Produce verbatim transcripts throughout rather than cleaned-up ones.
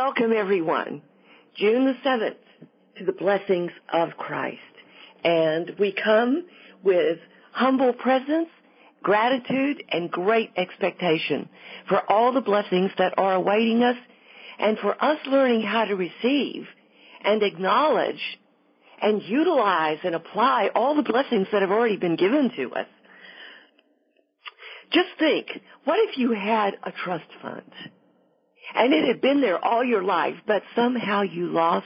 welcome everyone, June the seventh, to the blessings of Christ. And we come with humble presence, gratitude, and great expectation for all the blessings that are awaiting us and for us learning how to receive and acknowledge and utilize and apply all the blessings that have already been given to us. Just think, what if you had a trust fund and it had been there all your life, but somehow you lost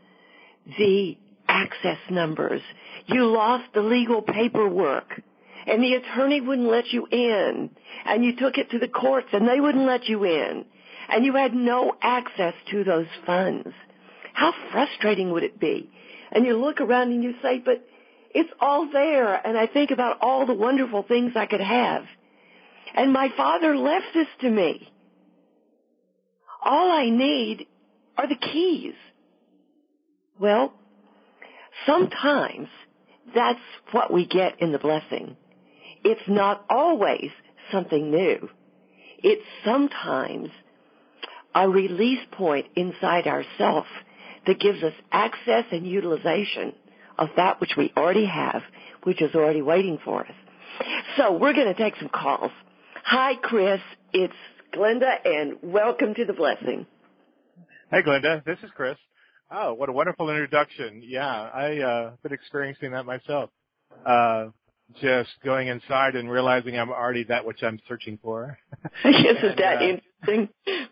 the access numbers, you lost the legal paperwork, and the attorney wouldn't let you in, and you took it to the courts and they wouldn't let you in, and you had no access to those funds? How frustrating would it be? And you look around and you say, but it's all there, and I think about all the wonderful things I could have. And my Father left this to me. All I need are the keys. Well, sometimes that's what we get in the blessing. It's not always something new. It's sometimes a release point inside ourselves that gives us access and utilization of that which we already have, which is already waiting for us. So we're going to take some calls. Hi, Chris. It's Glenda, and welcome to the blessing. Hey, Glenda. This is Chris. Oh, what a wonderful introduction. Yeah, I've uh, been experiencing that myself. Uh, just going inside and realizing I'm already that which I'm searching for. Isn't and, that uh, interesting?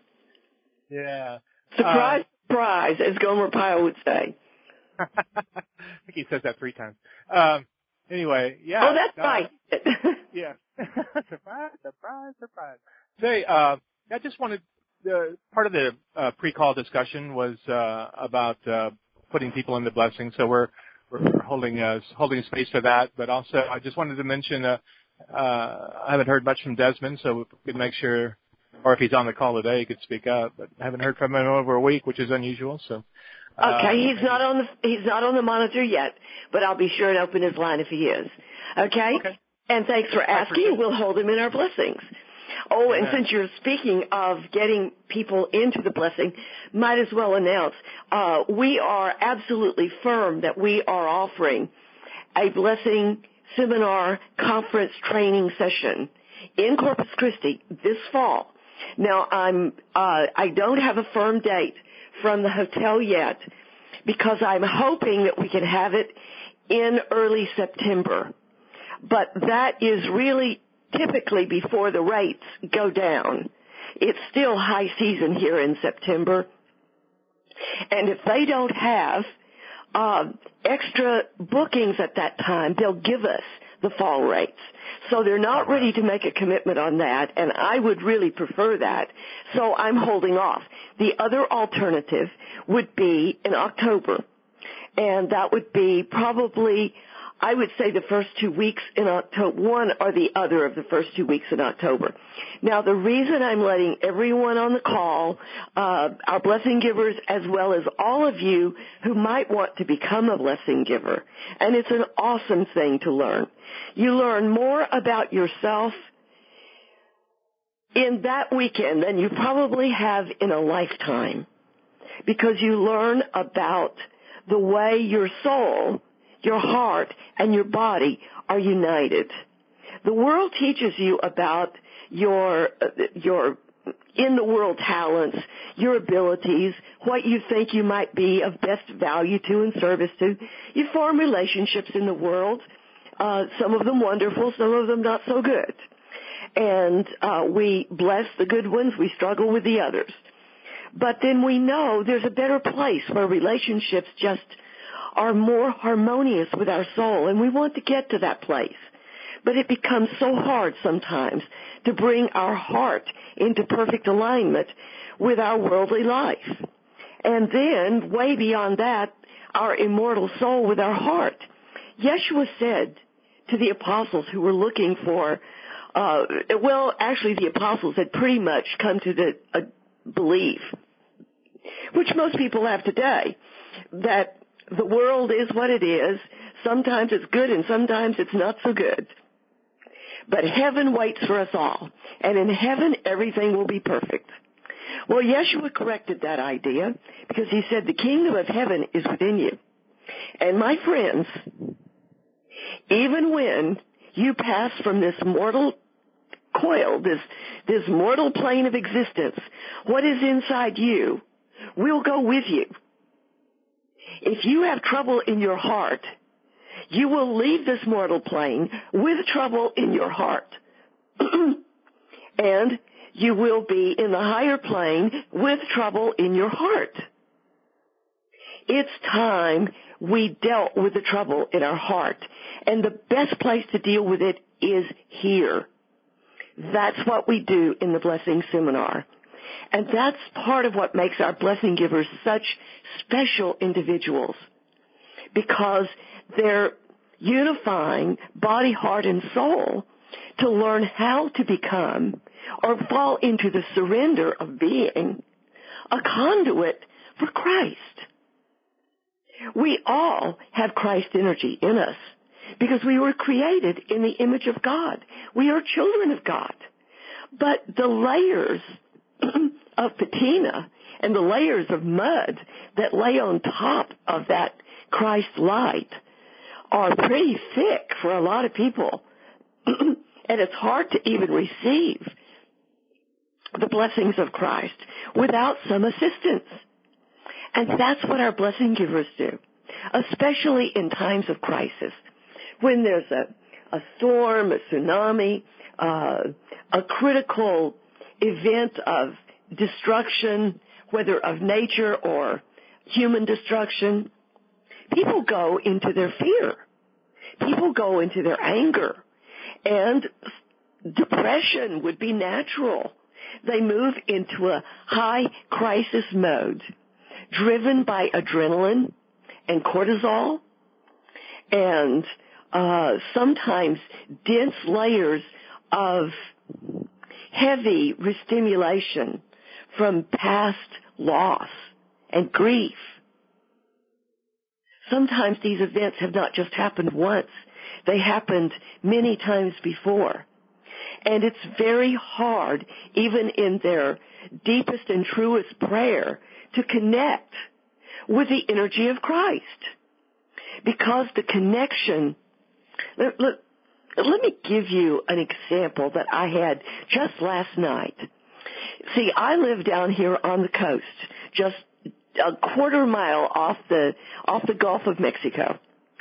Yeah. Surprise, uh, surprise, as Gomer Pyle would say. I think he says that three times. Um, anyway, yeah. Oh, that's uh, right. Yeah. Surprise, surprise, surprise. Say, uh, I just wanted, uh, part of the uh, pre-call discussion was uh, about uh, putting people in the blessing, so we're we're holding uh, holding space for that. But also, I just wanted to mention, uh, uh, I haven't heard much from Desmond, so we could make sure, or if he's on the call today, he could speak up. But I haven't heard from him in over a week, which is unusual. So. Uh, Okay, he's maybe. not on the he's not on the monitor yet, but I'll be sure and open his line if he is. Okay? Okay. And thanks for asking. We'll hold him in our blessings. Oh, Amen. and since you're speaking of getting people into the blessing, might as well announce, uh, we are absolutely firm that we are offering a blessing seminar conference training session in Corpus Christi this fall. Now, I'm, uh, I don't have a firm date from the hotel yet because I'm hoping that we can have it in early September. But that is really typically before the rates go down. It's still high season here in September. And if they don't have uh, extra bookings at that time, they'll give us the fall rates. So they're not ready to make a commitment on that, and I would really prefer that. So I'm holding off. The other alternative would be in October, and that would be probably, I would say, the first two weeks in October, one or the other of the first two weeks in October. Now, the reason I'm letting everyone on the call, uh, our blessing givers, as well as all of you who might want to become a blessing giver, and it's an awesome thing to learn. You learn more about yourself in that weekend than you probably have in a lifetime, because you learn about the way your soul, your heart, and your body are united. The world teaches you about your your in-the-world talents, your abilities, what you think you might be of best value to and service to. You form relationships in the world, uh, some of them wonderful, some of them not so good. And uh, we bless the good ones, we struggle with the others. But then we know there's a better place where relationships just are more harmonious with our soul, and we want to get to that place. But it becomes so hard sometimes to bring our heart into perfect alignment with our worldly life. And then, way beyond that, our immortal soul with our heart. Yeshua said to the apostles who were looking for, uh, well, actually the apostles had pretty much come to the uh, belief, which most people have today, that the world is what it is. Sometimes it's good and sometimes it's not so good. But heaven waits for us all. And in heaven, everything will be perfect. Well, Yeshua corrected that idea because he said the kingdom of heaven is within you. And my friends, even when you pass from this mortal coil, this, this mortal plane of existence, what is inside you will go with you. If you have trouble in your heart, you will leave this mortal plane with trouble in your heart. And you will be in the higher plane with trouble in your heart. It's time we dealt with the trouble in our heart. And the best place to deal with it is here. That's what we do in the Blessing Seminar. And that's part of what makes our blessing givers such special individuals. Because they're unifying body, heart, and soul to learn how to become or fall into the surrender of being a conduit for Christ. We all have Christ energy in us because we were created in the image of God. We are children of God. But the layers of patina and the layers of mud that lay on top of that Christ light are pretty thick for a lot of people. And it's hard to even receive the blessings of Christ without some assistance. And that's what our blessing givers do, especially in times of crisis. When there's a, a storm, a tsunami, uh, a critical event of destruction, whether of nature or human destruction, people go into their fear. People go into their anger. And depression would be natural. They move into a high crisis mode, driven by adrenaline and cortisol, and uh, sometimes dense layers of heavy restimulation from past loss and grief. Sometimes these events have not just happened once. They happened many times before. And it's very hard, even in their deepest and truest prayer, to connect with the energy of Christ. Because the connection, let, let, let me give you an example that I had just last night. See, I live down here on the coast, just a quarter mile off the, off the Gulf of Mexico.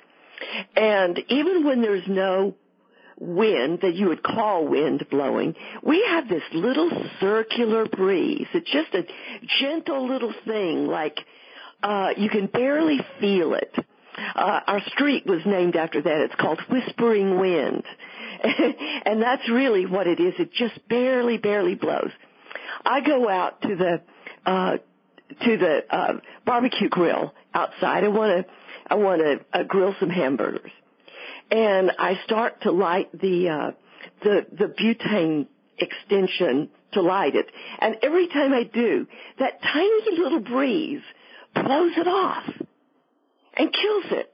And even when there's no wind that you would call wind blowing, we have this little circular breeze. It's just a gentle little thing, like uh you can barely feel it. Uh, our street was named after that. It's called Whispering Wind. And that's really what it is. It just barely, barely blows. I go out to the uh to the uh barbecue grill outside. I want to I want to uh, grill some hamburgers. And I start to light the, uh, the, the butane extension to light it. And every time I do, that tiny little breeze blows it off and kills it.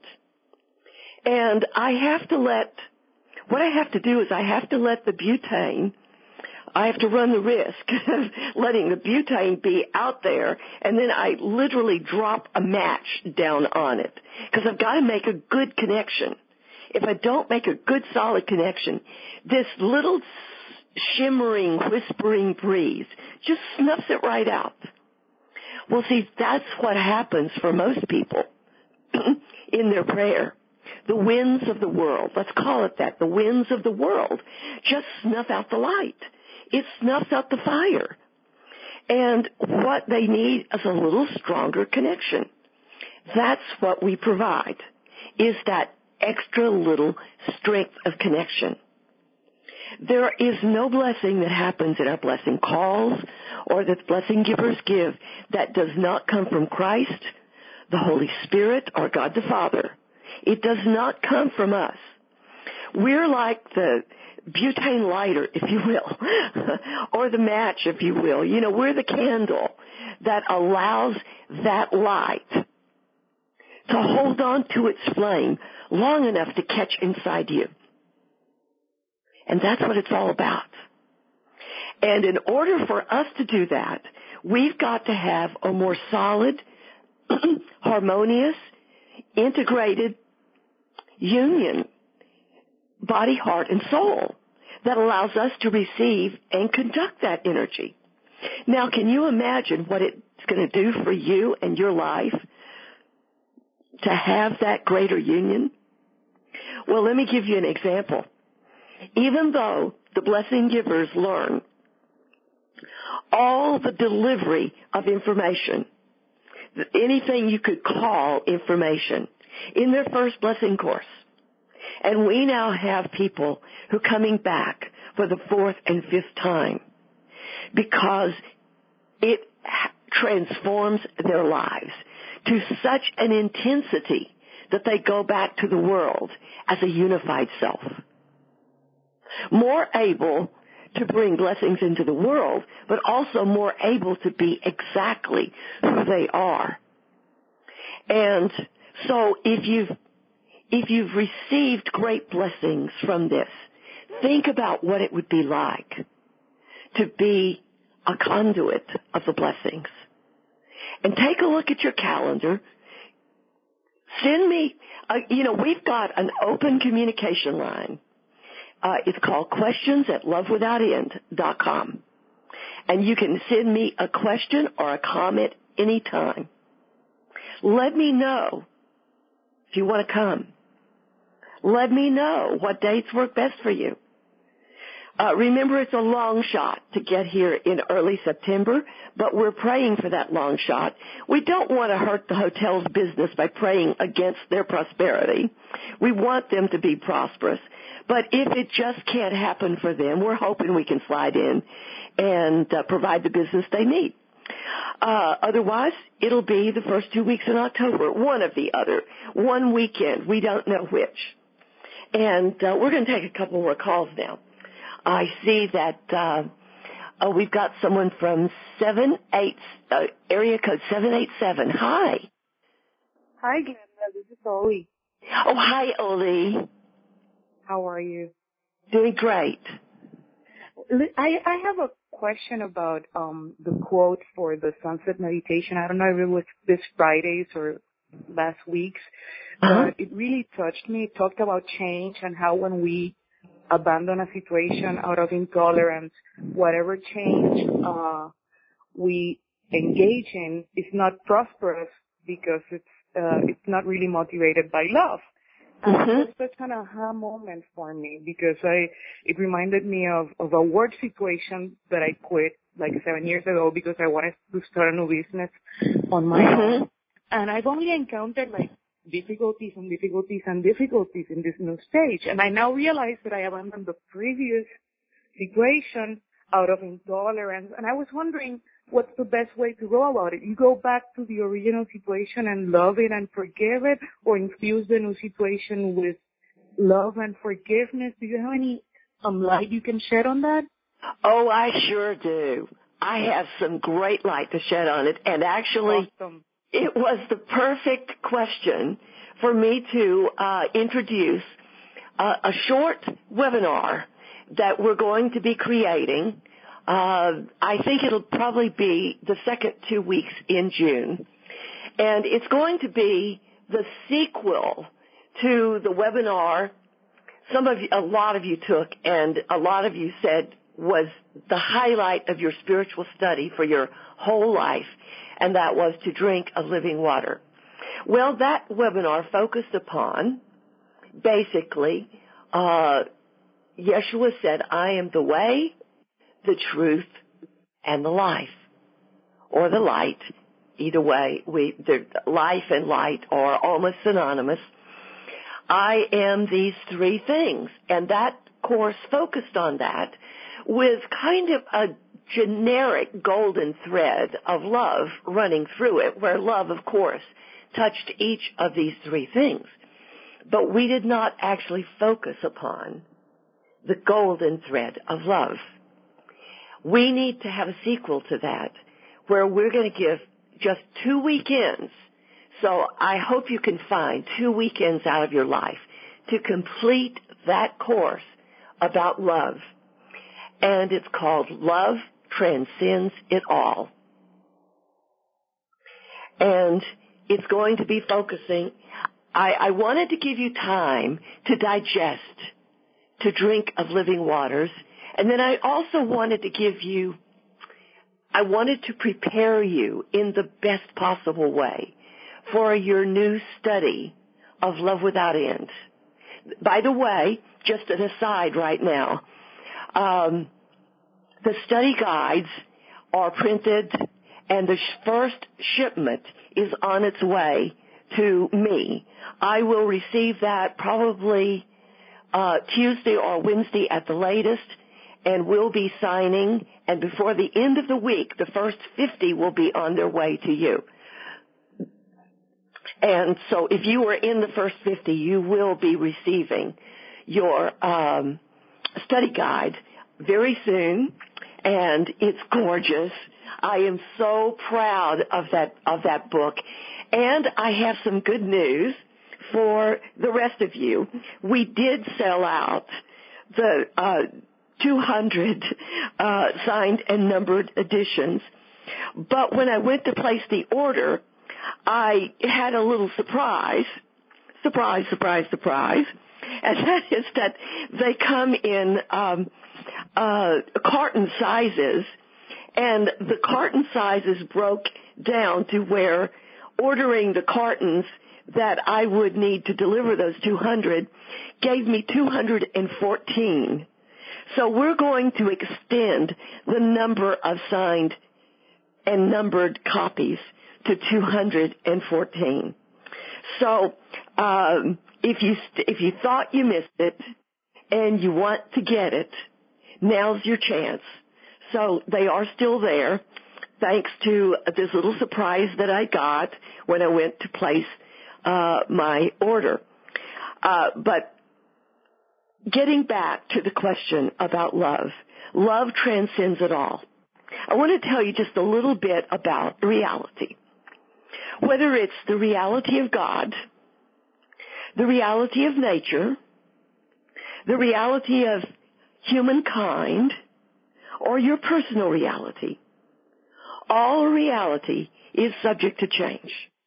And I have to let, what I have to do is I have to let the butane, I have to run the risk of letting the butane be out there, and then I literally drop a match down on it, because I've got to make a good connection. If I don't make a good, solid connection, this little shimmering, whispering breeze just snuffs it right out. Well, see, that's what happens for most people in their prayer. The winds of the world, let's call it that, the winds of the world just snuff out the light. It snuffs out the fire. And what they need is a little stronger connection. That's what we provide, is that extra little strength of connection. There is no blessing that happens in our blessing calls or that blessing givers give that does not come from Christ, the Holy Spirit, or God the Father. It does not come from us. We're like the butane lighter, if you will, or the match, if you will. You know, we're the candle that allows that light to hold on to its flame long enough to catch inside you. And that's what it's all about. And in order for us to do that, We've got to have a more solid, harmonious, integrated union, body, heart, and soul, that allows us to receive and conduct that energy. Now, can you imagine what it's going to do for you and your life to have that greater union? Well, let me give you an example. Even though the blessing givers learn all the delivery of information, anything you could call information, in their first blessing course, and we now have people who are coming back for the fourth and fifth time because it transforms their lives to such an intensity that they go back to the world as a unified self, more able to bring blessings into the world, but also more able to be exactly who they are. And so if you've If you've received great blessings from this, think about what it would be like to be a conduit of the blessings. And take a look at your calendar. Send me, uh, you know, we've got an open communication line. Uh, it's called questions at love without end dot com. And you can send me a question or a comment anytime. Let me know if you want to come. Let me know what dates work best for you. Uh, remember, it's a long shot to get here in early September, but we're praying for that long shot. We don't want to hurt the hotel's business by praying against their prosperity. We want them to be prosperous. But if it just can't happen for them, we're hoping we can slide in and uh, provide the business they need. Uh, otherwise, it'll be the first two weeks in October, one of the other, one weekend. We don't know which. And uh, we're going to take a couple more calls now. I see that uh, oh, we've got someone from seven eight uh, area code seven eight seven. Hi. Hi, Glenda. This is Oli. Oh, hi, Oli. How are you? Doing great. I, I have a question about um, the quote for the sunset meditation. I don't know if it was this Friday's or last week's, uh-huh. but it really touched me. It talked about change and how when we abandon a situation out of intolerance, whatever change uh, we engage in is not prosperous because it's uh, it's not really motivated by love. And mm-hmm. it was such an aha moment for me because I it reminded me of, of a work situation that I quit like seven years ago because I wanted to start a new business on my mm-hmm. own. And I've only encountered like difficulties and difficulties and difficulties in this new stage. And I now realize that I abandoned the previous situation out of intolerance. And I was wondering what's the best way to go about it. You go back to the original situation and love it and forgive it, or infuse the new situation with love and forgiveness. Do you have any um, light you can shed on that? Oh, I sure do. I have some great light to shed on it. And actually, awesome. It was the perfect question for me to uh, introduce uh, a short webinar that we're going to be creating. Uh, I think it'll probably be the second two weeks in June. And it's going to be the sequel to the webinar some of you, a lot of you took, and a lot of you said was the highlight of your spiritual study for your whole life, and that was to drink of living water. Well, that webinar focused upon, basically, uh, Yeshua said, I am the way, the truth, and the life, or the light. Either way, we, the life and light are almost synonymous. I am these three things, and that course focused on that with kind of a generic golden thread of love running through it, where love, of course, touched each of these three things. But we did not actually focus upon the golden thread of love. We need to have a sequel to that, where we're going to give just two weekends. So I hope you can find two weekends out of your life to complete that course about love. And it's called Love Transcends It All. and it's going to be focusing. I, I wanted to give you time to digest, to drink of living waters, and then I also wanted to give you, I wanted to prepare you in the best possible way for your new study of Love Without End. By the way, just an aside right now, um, the study guides are printed, and the first shipment is on its way to me. I will receive that probably uh, Tuesday or Wednesday at the latest, and we'll be signing, and before the end of the week, the first fifty will be on their way to you. And so if you are in the first fifty, you will be receiving your um, study guide very soon, and it's gorgeous. I am so proud of that of that book. And I have some good news for the rest of you. We did sell out the uh, two hundred uh, signed and numbered editions. But when I went to place the order, I had a little surprise. Surprise, surprise, surprise. And that is that they come in um, uh, carton sizes, and the carton sizes broke down to where ordering the cartons that I would need to deliver those two hundred gave me two hundred fourteen. So we're going to extend the number of signed and numbered copies to two hundred fourteen. So um, if you st- if you thought you missed it and you want to get it, now's your chance. So they are still there, thanks to this little surprise that I got when I went to place uh, my order. Uh, but getting back to the question about love, love transcends it all. I want to tell you just a little bit about reality. Whether it's the reality of God, the reality of nature, the reality of humankind, or your personal reality, all reality is subject to change.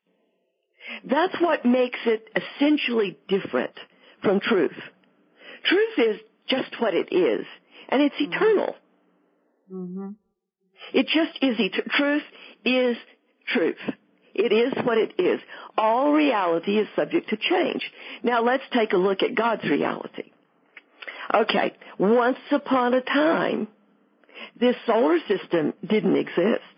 That's what makes it essentially different from truth. Truth is just what it is, and it's mm-hmm. eternal. Mm-hmm. It just is. Et- truth is truth. It is what it is. All reality is subject to change. Now let's take a look at God's reality. Okay, once upon a time, this solar system didn't exist.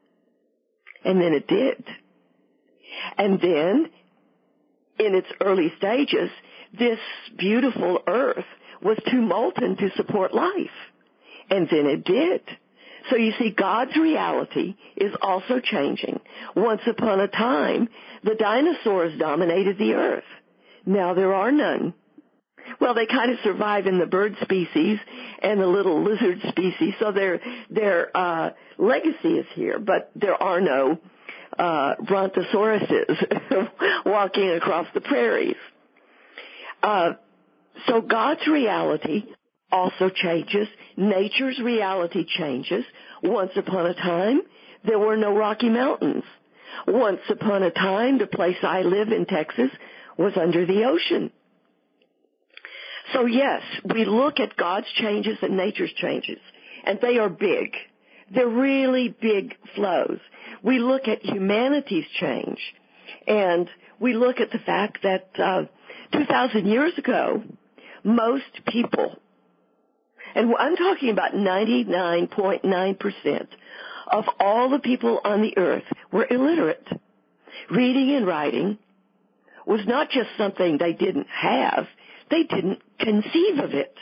And then it did. And then, in its early stages, this beautiful earth was too molten to support life. And then it did. So you see, God's reality is also changing. Once upon a time, the dinosaurs dominated the earth. Now there are none. Well, they kind of survive in the bird species and the little lizard species, so their their uh, legacy is here, but there are no uh, brontosauruses walking across the prairies. Uh, so God's reality also changes. Nature's reality changes. Once upon a time, there were no Rocky Mountains. Once upon a time, the place I live in Texas was under the ocean. So yes, we look at God's changes and nature's changes, and they are big. They're really big flows. We look at humanity's change, and we look at the fact that uh, two thousand years ago, most people, and I'm talking about ninety-nine point nine percent of all the people on the earth were illiterate. Reading and writing was not just something they didn't have, they didn't conceive of it.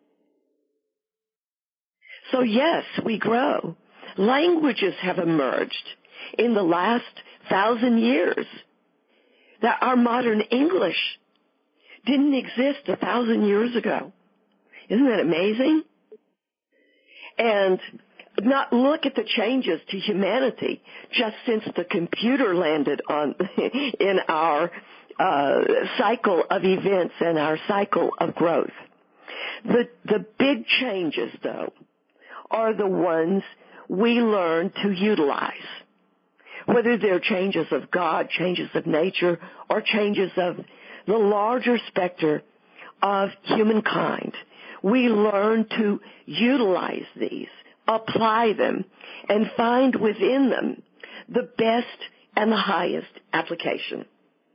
So yes, we grow. Languages have emerged in the last thousand years. That our modern English didn't exist a thousand years ago. Isn't that amazing? And not look at the changes to humanity just since the computer landed on in our uh, cycle of events and our cycle of growth. The the big changes, though, are the ones we learn to utilize. whether they're changes of God, changes of nature, or changes of the larger specter of humankind. We learn to utilize these, apply them, and find within them the best and the highest application.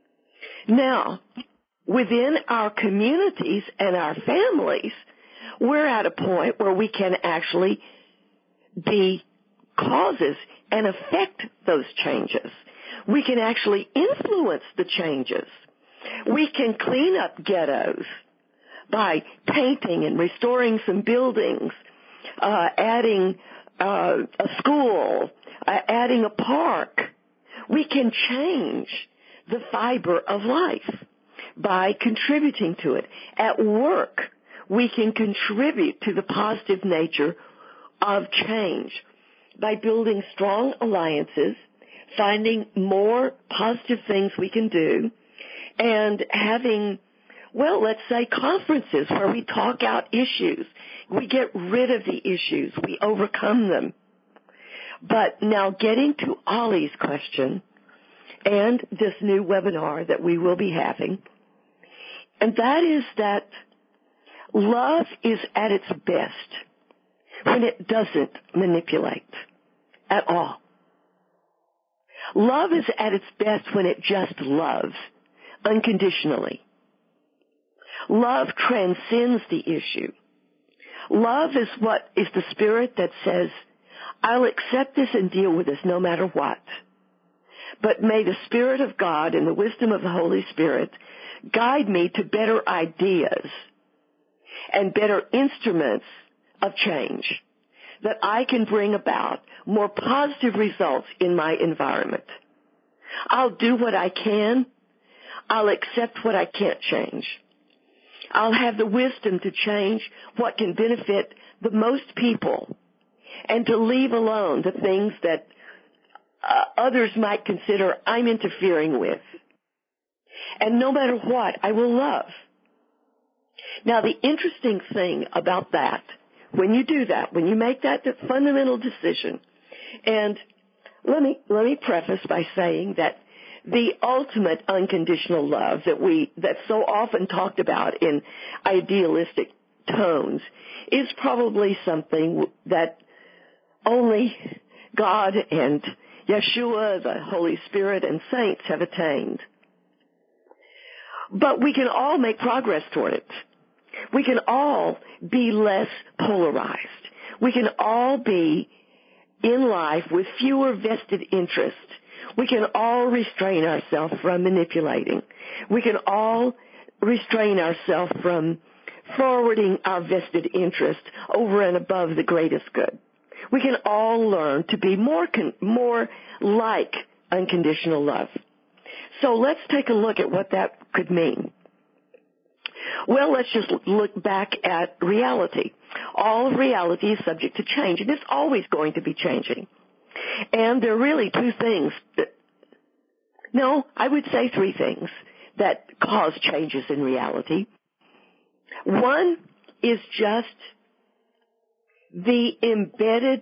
Now, within our communities and our families, we're at a point where we can actually be causes and affect those changes. We can actually influence the changes. We can clean up ghettos by painting and restoring some buildings, uh, adding uh, a school, uh, adding a park. We can change the fiber of life by contributing to it. At work, we can contribute to the positive nature of change by building strong alliances, finding more positive things we can do, and having, well, let's say conferences where we talk out issues. We get rid of the issues. We overcome them. But now getting to Ollie's question and this new webinar that we will be having, and that is that love is at its best when it doesn't manipulate at all. Love is at its best when it just loves unconditionally. Love transcends the issue. Love is what is the spirit that says, I'll accept this and deal with this no matter what. But may the Spirit of God and the wisdom of the Holy Spirit guide me to better ideas and better instruments of change that I can bring about more positive results in my environment. I'll do what I can. I'll accept what I can't change. I'll have the wisdom to change what can benefit the most people and to leave alone the things that uh, others might consider I'm interfering with. And no matter what, I will love. Now, the interesting thing about that, when you do that, when you make that fundamental decision, and let me let me preface by saying that the ultimate unconditional love that we that's so often talked about in idealistic tones is probably something that only God and Yeshua, the Holy Spirit, and saints have attained. But we can all make progress toward it. We can all be less polarized. We can all be in life with fewer vested interests. We can all restrain ourselves from manipulating. We can all restrain ourselves from forwarding our vested interest over and above the greatest good. We can all learn to be more con- more like unconditional love. So let's take a look at what that could mean. Well, let's just look back at reality. All of reality is subject to change, and it's always going to be changing. And there are really two things that, no, I would say three things that cause changes in reality. One is just the embedded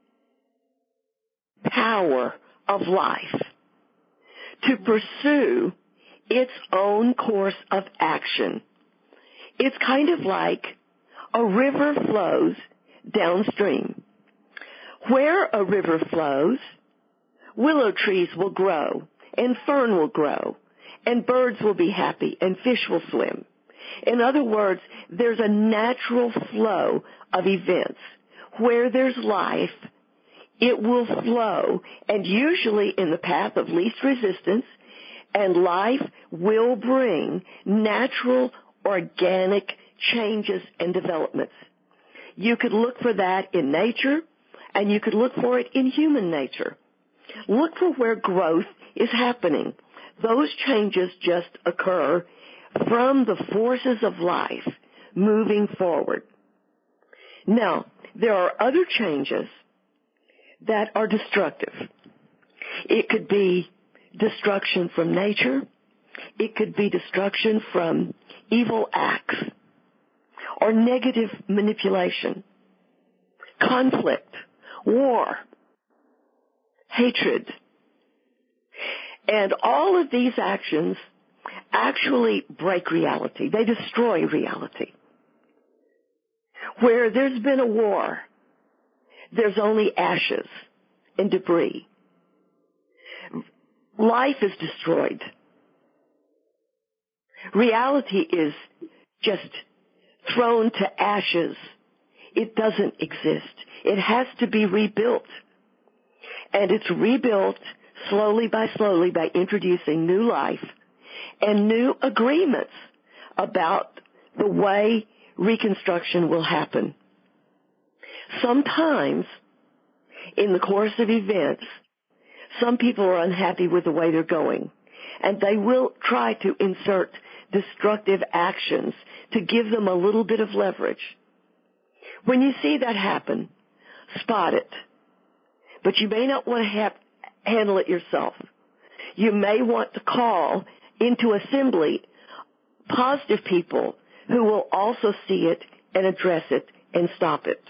power of life to pursue its own course of action. It's kind of like a river flows downstream. Where a river flows, willow trees will grow, and fern will grow, and birds will be happy, and fish will swim. In other words, there's a natural flow of events. Where there's life, it will flow, and usually in the path of least resistance, and life will bring natural, organic changes and developments. You could look for that in nature, and you could look for it in human nature. Look for where growth is happening. Those changes just occur from the forces of life moving forward. Now, there are other changes that are destructive. It could be destruction from nature. It could be destruction from evil acts or negative manipulation, conflict, war, hatred, And all of these actions actually break reality. They destroy reality. Where there's been a war, there's only ashes and debris. Life is destroyed. Reality is just thrown to ashes. It doesn't exist. It has to be rebuilt. And it's rebuilt slowly by slowly by introducing new life and new agreements about the way reconstruction will happen. Sometimes, in the course of events, some people are unhappy with the way they're going, and they will try to insert destructive actions to give them a little bit of leverage. When you see that happen, spot it. But you may not want to have, handle it yourself. You may want to call into assembly positive people who will also see it and address it and stop it.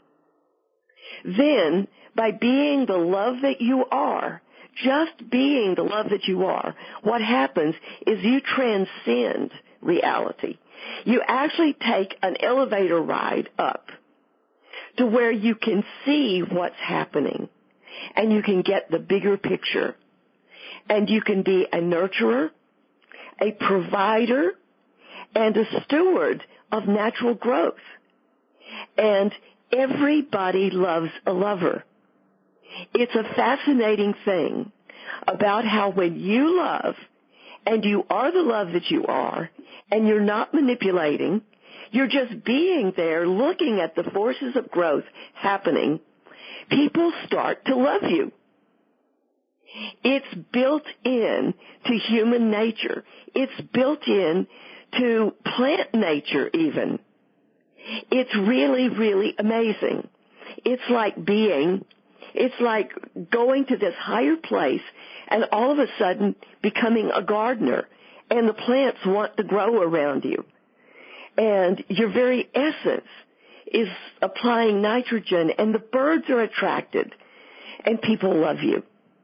Then, by being the love that you are, just being the love that you are, what happens is you transcend reality. You actually take an elevator ride up to where you can see what's happening and you can get the bigger picture. And you can be a nurturer, a provider, and a steward of natural growth. And everybody loves a lover. It's a fascinating thing about how when you love, and you are the love that you are, and you're not manipulating, you're just being there looking at the forces of growth happening, people start to love you. It's built in to human nature. It's built in to plant nature even. It's really, really amazing. It's like being, it's like going to this higher place and all of a sudden becoming a gardener, and the plants want to grow around you. And your very essence is applying nitrogen, and the birds are attracted, and people love you.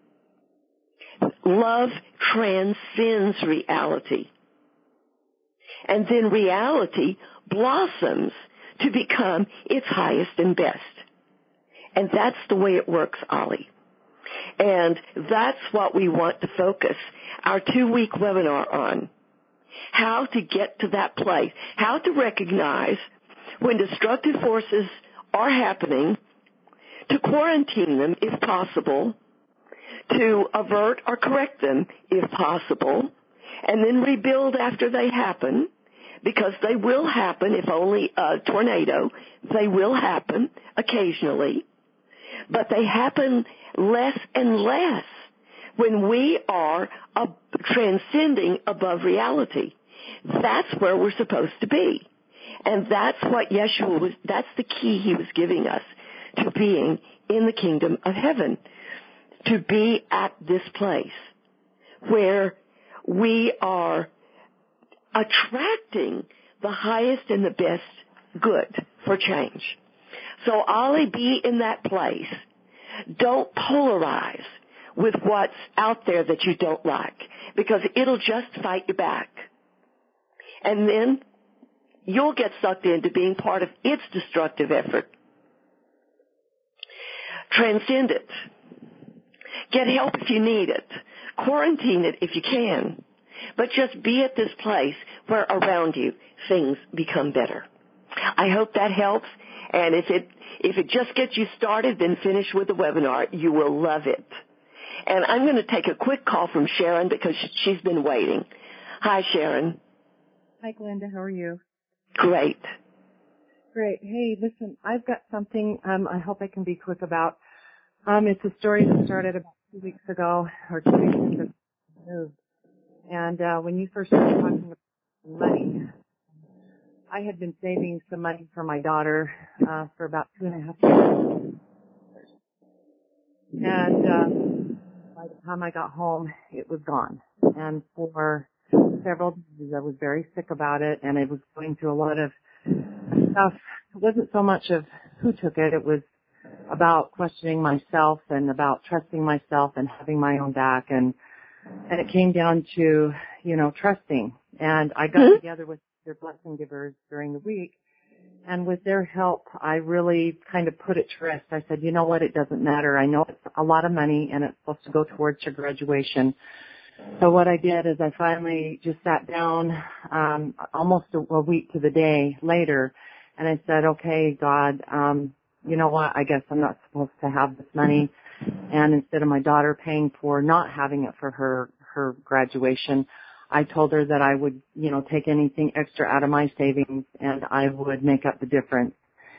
Love transcends reality. And then reality blossoms to become its highest and best. And that's the way it works, Ollie. And that's what we want to focus our two-week webinar on. How to get to that place. How to recognize when destructive forces are happening, to quarantine them if possible, to avert or correct them if possible, and then rebuild after they happen, because they will happen, if only a tornado. They will happen occasionally, but they happen less and less when we are uh, transcending above reality. That's where we're supposed to be. And that's what Yeshua was, that's the key he was giving us to being in the kingdom of heaven, to be at this place where we are attracting the highest and the best good for change. So, Ollie, be in that place. Don't polarize with what's out there that you don't like, because it'll just fight you back. And then you'll get sucked into being part of its destructive effort. Transcend it. Get help if you need it. Quarantine it if you can. But just be at this place where around you things become better. I hope that helps. And if it if it just gets you started, then finish with the webinar. You will love it. And I'm going to take a quick call from Sharon because she's been waiting. Hi, Sharon. Hi, Glenda. How are you? Great. Great. Hey, listen, I've got something um, I hope I can be quick about. Um, it's a story that started about two weeks ago, or two weeks ago. And uh, when you first started talking about money, I had been saving some money for my daughter uh, for about two and a half years. And uh, by the time I got home, it was gone. And for several days, I was very sick about it, and I was going through a lot of stuff. It wasn't so much of who took it. It was about questioning myself and about trusting myself and having my own back. And And it came down to, you know, trusting. And I got Mm-hmm. together with their blessing givers during the week. And with their help, I really kind of put it to rest. I said, you know what, it doesn't matter. I know it's a lot of money and it's supposed to go towards your graduation. So what I did is I finally just sat down um, almost a, a week to the day later, and I said, okay, God, um, you know what, I guess I'm not supposed to have this money. And instead of my daughter paying for not having it for her, her graduation, I told her that I would, you know, take anything extra out of my savings and I would make up the difference.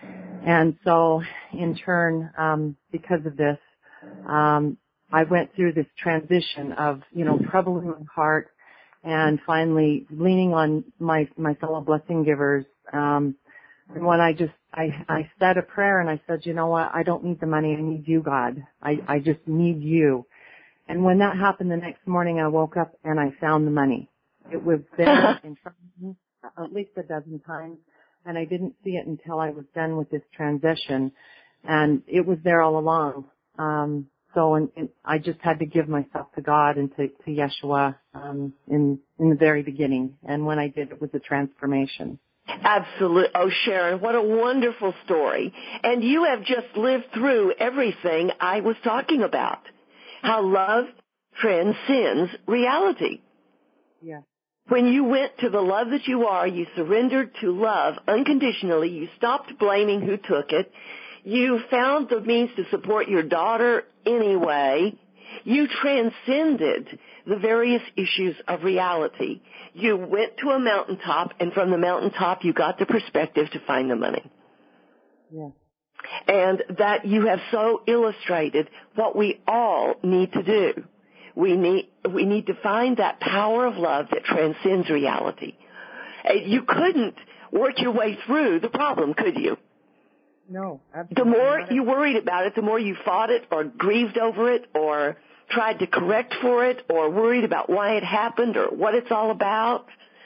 And so in turn, um, because of this, um, I went through this transition of, you know, troubling my heart and finally leaning on my, my fellow blessing givers. Um, and when I just, I, I said a prayer and I said, you know what, I don't need the money, I need you, God. I, I just need you. And when that happened the next morning, I woke up and I found the money. It was there in front of me at least a dozen times, and I didn't see it until I was done with this transition. And it was there all along. Um, so and, and I just had to give myself to God and to, to Yeshua um, in in the very beginning. And when I did, it was a transformation. Absolutely. Oh, Sharon, what a wonderful story. And you have just lived through everything I was talking about. How love transcends reality. Yeah. When you went to the love that you are, you surrendered to love unconditionally. You stopped blaming who took it. You found the means to support your daughter anyway. You transcended the various issues of reality. You went to a mountaintop, and from the mountaintop, you got the perspective to find the money. Yeah. And that you have so illustrated what we all need to do. We need, we need to find that power of love that transcends reality. You couldn't work your way through the problem, could you? No, absolutely. The more you worried about it, the more you fought it or grieved over it or tried to correct for it or worried about why it happened or what it's all about.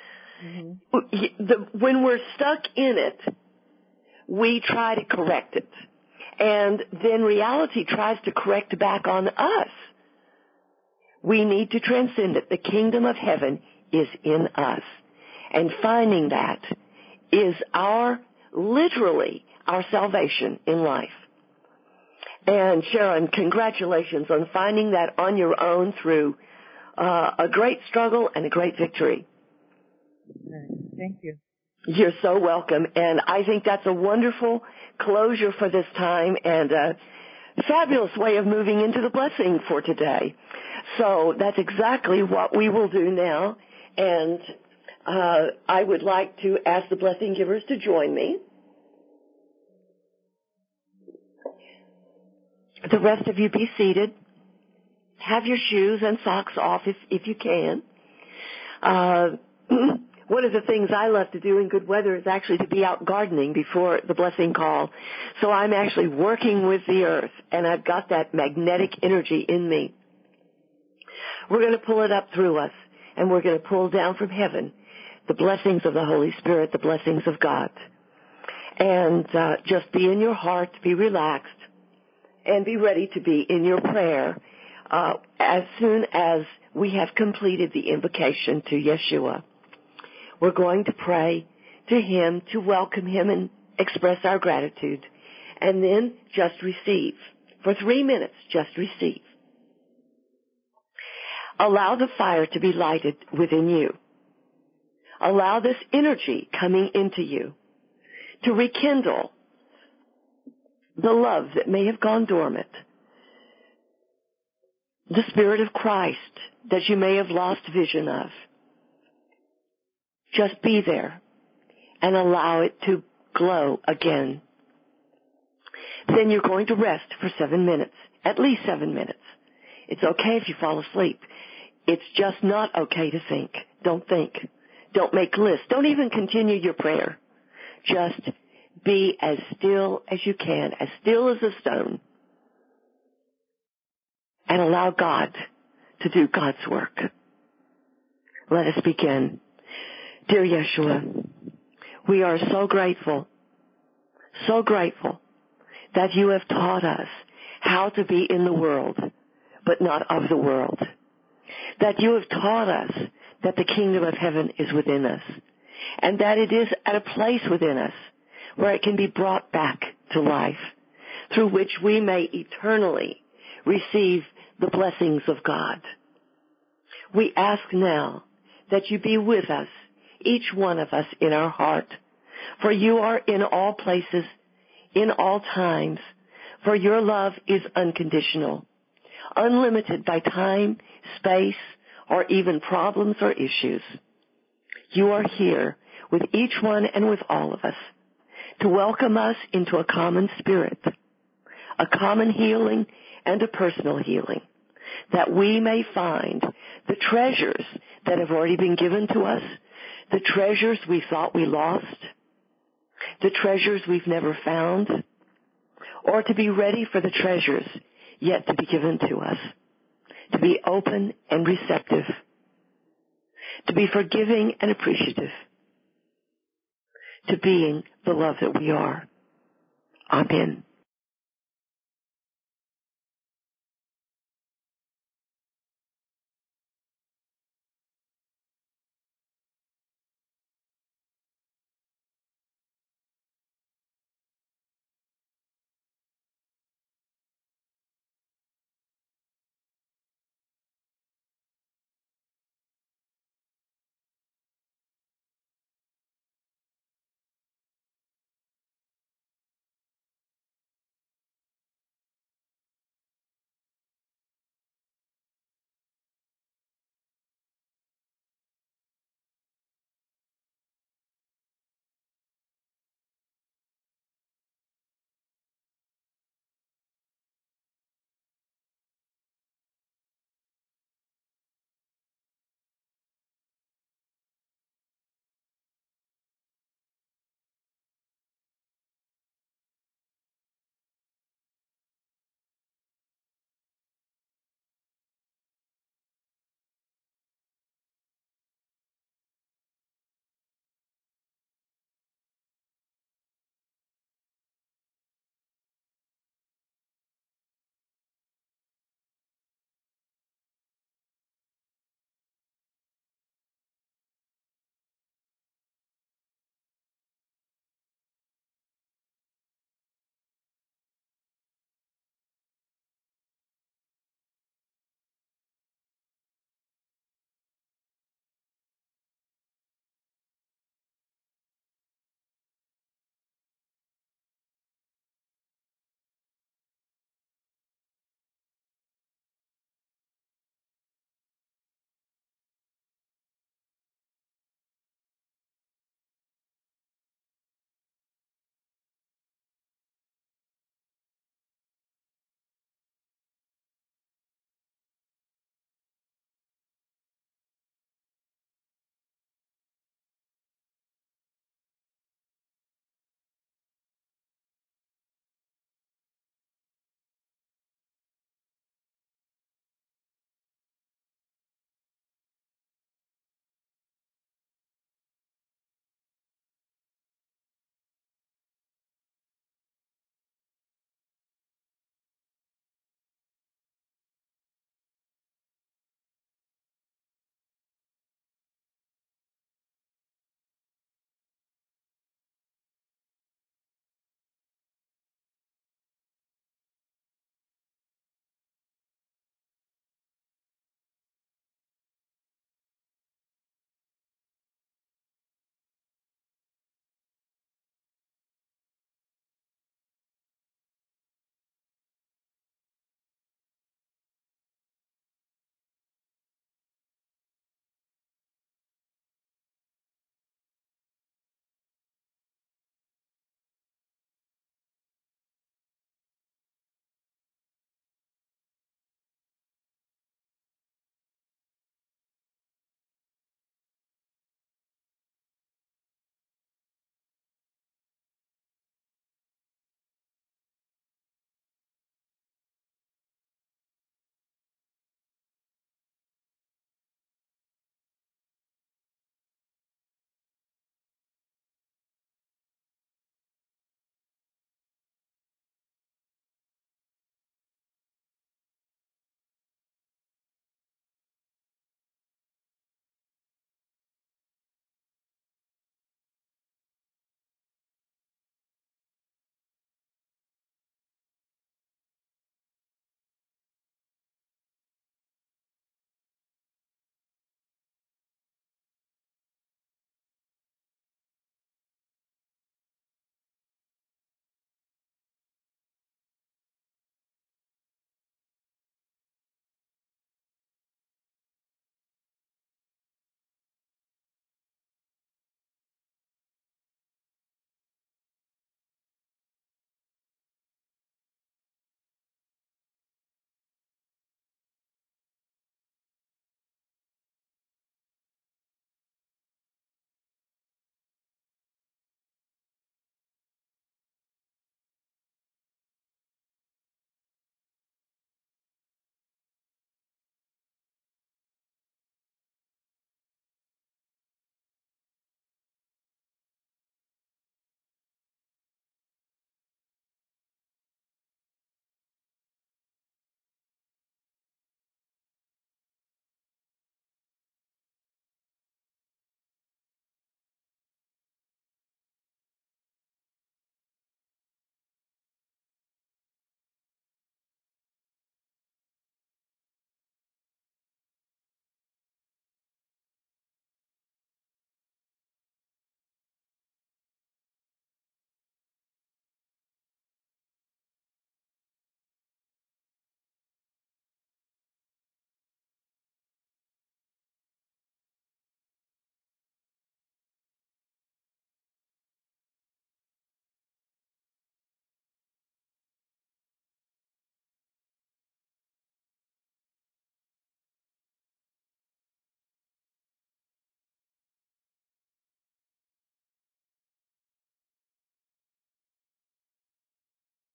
Mm-hmm. The, when we're stuck in it, we try to correct it. And then reality tries to correct back on us. We need to transcend it. The kingdom of heaven is in us. And finding that is our, literally, our salvation in life. And Sharon, congratulations on finding that on your own through uh, a great struggle and a great victory. Thank you. You're so welcome. And I think that's a wonderful closure for this time and a fabulous way of moving into the blessing for today. So that's exactly what we will do now. And uh, I would like to ask the blessing givers to join me. The rest of you be seated. Have your shoes and socks off if, if you can. Uh, one of the things I love to do in good weather is actually to be out gardening before the blessing call. So I'm actually working with the earth, and I've got that magnetic energy in me. We're going to pull it up through us, and we're going to pull down from heaven the blessings of the Holy Spirit, the blessings of God. And uh, just be in your heart, be relaxed, and be ready to be in your prayer uh, as soon as we have completed the invocation to Yeshua. We're going to pray to Him, to welcome Him and express our gratitude, and then just receive. For three minutes, just receive. Allow the fire to be lighted within you. Allow this energy coming into you to rekindle the love that may have gone dormant, the Spirit of Christ that you may have lost vision of. Just be there and allow it to glow again. Then you're going to rest for seven minutes, at least seven minutes. It's okay if you fall asleep. It's just not okay to think. Don't think. Don't make lists. Don't even continue your prayer. Just be as still as you can, as still as a stone, and allow God to do God's work. Let us begin. Dear Yeshua, we are so grateful, so grateful that you have taught us how to be in the world, but not of the world. that you have taught us that the kingdom of heaven is within us, and that it is at a place within us where it can be brought back to life, through which we may eternally receive the blessings of God. We ask now that you be with us, each one of us in our heart, for you are in all places, in all times, for your love is unconditional, unlimited by time, space, or even problems or issues. You are here with each one and with all of us to welcome us into a common spirit, a common healing and a personal healing, that we may find the treasures that have already been given to us, the treasures we thought we lost, the treasures we've never found, or to be ready for the treasures yet to be given to us, to be open and receptive, to be forgiving and appreciative, to being the love that we are. Amen.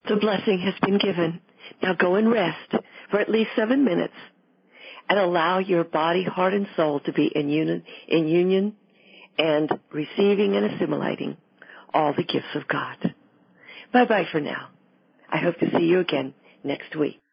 The blessing has been given. Now go and rest for at least seven minutes and allow your body, heart, and soul to be in union, in union and receiving and assimilating all the gifts of God. Bye-bye for now. I hope to see you again next week.